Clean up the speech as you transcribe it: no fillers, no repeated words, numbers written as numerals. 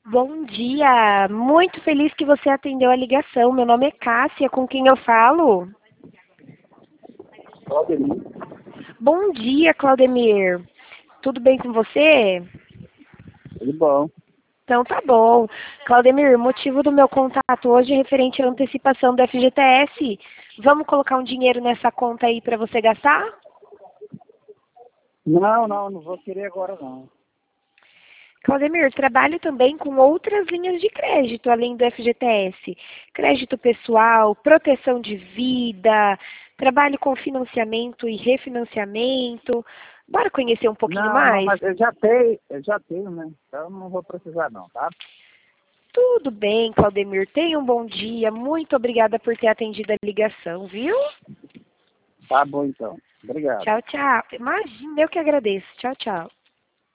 Bom dia, muito feliz que você atendeu a ligação. Meu nome é Cássia, com quem eu falo? Claudemir. Bom dia, Claudemir. Tudo bem com você? Tudo bom. Então tá bom. Claudemir, o motivo do meu contato hoje é referente à antecipação do FGTS. Vamos colocar um dinheiro nessa conta aí para você gastar? Não vou querer agora não. Claudemir, trabalho também com outras linhas de crédito, além do FGTS. Crédito pessoal, proteção de vida, trabalho com financiamento e refinanciamento. Bora conhecer um pouquinho Não, mais? mas eu já tenho, né? Então não vou precisar não, tá? Tudo bem, Claudemir. Tenha um bom dia. Muito obrigada por ter atendido a ligação, viu? Tá bom então. Obrigado. Tchau, tchau. Imagina, eu que agradeço. Tchau, tchau.